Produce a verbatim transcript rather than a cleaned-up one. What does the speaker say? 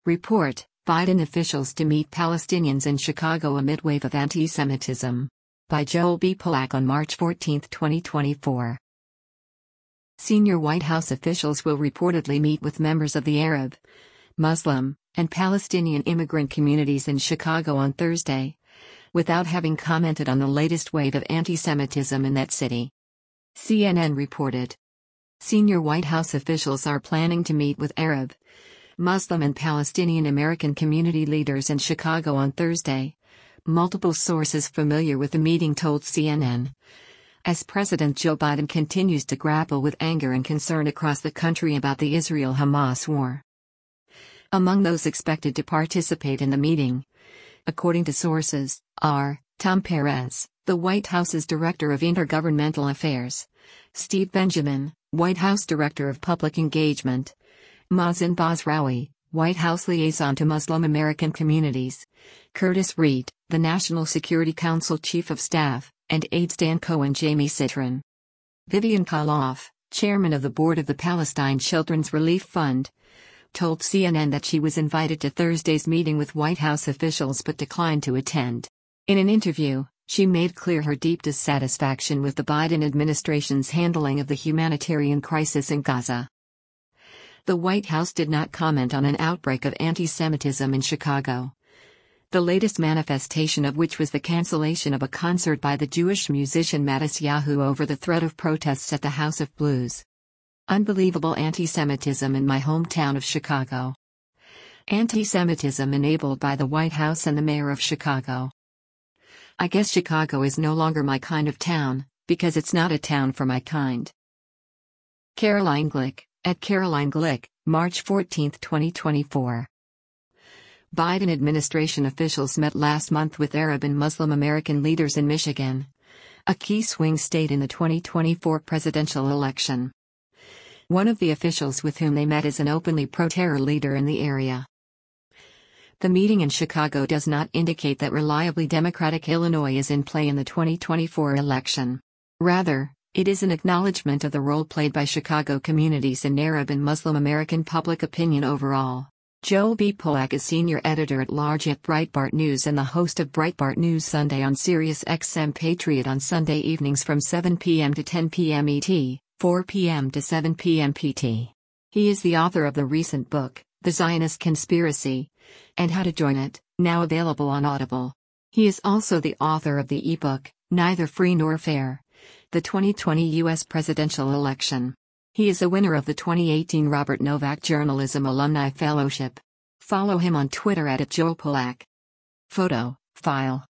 Report: Biden officials to meet Palestinians in Chicago amid wave of anti-Semitism. By Joel B. Polak on March fourteenth, twenty twenty-four. Senior White House officials will reportedly meet with members of the Arab, Muslim, and Palestinian immigrant communities in Chicago on Thursday, without having commented on the latest wave of anti-Semitism in that city. C N N reported. Senior White House officials are planning to meet with Arab, Muslim and Palestinian American community leaders in Chicago on Thursday, multiple sources familiar with the meeting told C N N. As President Joe Biden continues to grapple with anger and concern across the country about the Israel-Hamas war. Among those expected to participate in the meeting, according to sources, are Tom Perez, the White House's Director of Intergovernmental Affairs, Steve Benjamin, White House Director of Public Engagement, Mazen Basrawi, White House Liaison to Muslim American Communities, Curtis Reed, the National Security Council Chief of Staff, and aides Dan Cohen, Jamie Citron. Vivian Kaloff, Chairman of the Board of the Palestine Children's Relief Fund, told C N N that she was invited to Thursday's meeting with White House officials but declined to attend. In an interview, she made clear her deep dissatisfaction with the Biden administration's handling of the humanitarian crisis in Gaza. The White House did not comment on an outbreak of anti-Semitism in Chicago, the latest manifestation of which was the cancellation of a concert by the Jewish musician Matisyahu over the threat of protests at the House of Blues. Unbelievable anti-Semitism in my hometown of Chicago. Anti-Semitism enabled by the White House and the mayor of Chicago. I guess Chicago is no longer my kind of town, because it's not a town for my kind. Caroline Glick, at Caroline Glick, March fourteenth, twenty twenty-four. Biden administration officials met last month with Arab and Muslim American leaders in Michigan, a key swing state in the twenty twenty-four presidential election. One of the officials with whom they met is an openly pro-terror leader in the area. The meeting in Chicago does not indicate that reliably Democratic Illinois is in play in the twenty twenty-four election. Rather, it is an acknowledgement of the role played by Chicago communities in Arab and Muslim American public opinion overall. Joel B. Polak is senior editor-at-large at Breitbart News and the host of Breitbart News Sunday on Sirius X M Patriot on Sunday evenings from seven p m to ten p m E T, four p m to seven p m P T. He is the author of the recent book, The Zionist Conspiracy, and How to Join It, now available on Audible. He is also the author of the ebook, Neither Free Nor Fair: The twenty twenty U S Presidential Election. He is a winner of the twenty eighteen Robert Novak Journalism Alumni Fellowship. Follow him on Twitter at Joel Polak. Photo, file.